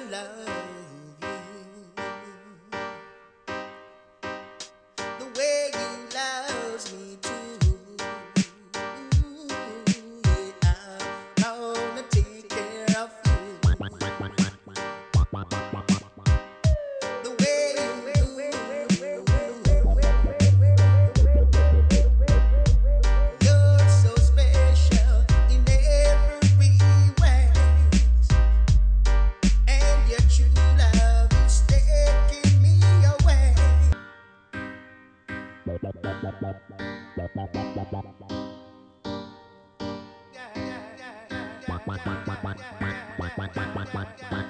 love you the way you loves me too. Yeah, I'm gonna take care of you the way you do. You're so special in every way, and your true love is taking me away. Yeah, yeah, yeah, yeah, yeah, yeah, yeah, yeah, yeah, yeah, yeah, yeah.